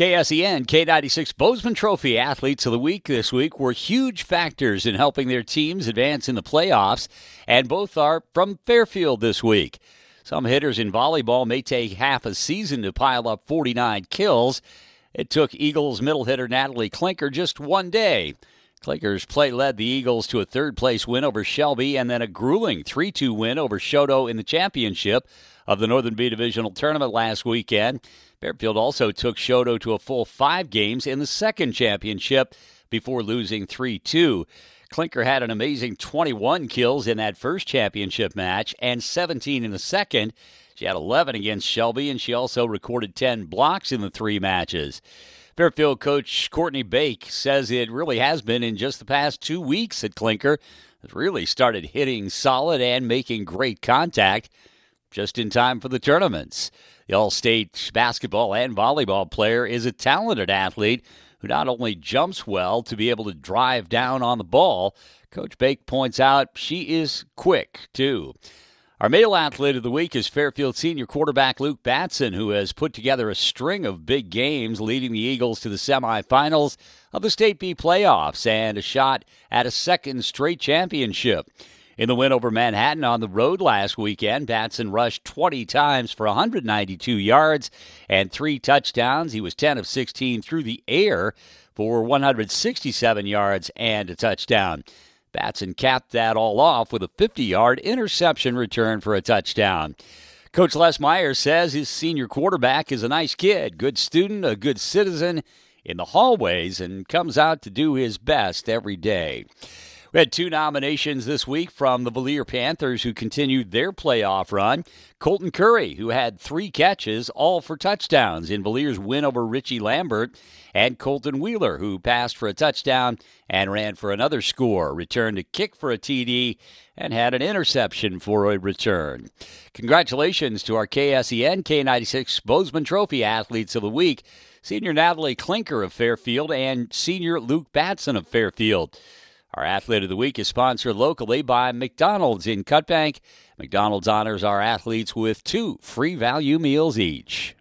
KSEN, K96 Bozeman Trophy Athletes of the Week this week were huge factors in helping their teams advance in the playoffs, and both are from Fairfield this week. Some hitters in volleyball may take half a season to pile up 49 kills. It took Eagles middle hitter Natalie Klinker just one day. Klinker's play led the Eagles to a third-place win over Shelby and then a grueling 3-2 win over Choteau in the championship of the Northern B Divisional Tournament last weekend. Fairfield also took Choteau to a full 5 games in the second championship before losing 3-2. Klinker had an amazing 21 kills in that first championship match and 17 in the second. She had 11 against Shelby, and she also recorded 10 blocks in the 3 matches. Fairfield coach Courtney Bake says it really has been in just the past 2 weeks that Klinker has really started hitting solid and making great contact just in time for the tournaments. The All-State basketball and volleyball player is a talented athlete who not only jumps well to be able to drive down on the ball, Coach Bake points out she is quick, too. Our male athlete of the week is Fairfield senior quarterback Luke Batson, who has put together a string of big games, leading the Eagles to the semifinals of the State B playoffs and a shot at a second straight championship. In the win over Manhattan on the road last weekend, Batson rushed 20 times for 192 yards and 3 touchdowns. He was 10 of 16 through the air for 167 yards and a touchdown. Batson capped that all off with a 50-yard interception return for a touchdown. Coach Les Meyer says his senior quarterback is a nice kid, good student, a good citizen in the hallways, and comes out to do his best every day. We had 2 nominations this week from the Valier Panthers, who continued their playoff run. Colton Curry, who had 3 catches, all for touchdowns in Valier's win over Richie Lambert, and Colton Wheeler, who passed for a touchdown and ran for another score, returned a kick for a TD, and had an interception for a return. Congratulations to our KSEN K96 Bozeman Trophy Athletes of the Week, Senior Natalie Klinker of Fairfield and Senior Luke Batson of Fairfield. Our Athlete of the Week is sponsored locally by McDonald's in Cutbank. McDonald's honors our athletes with 2 free value meals each.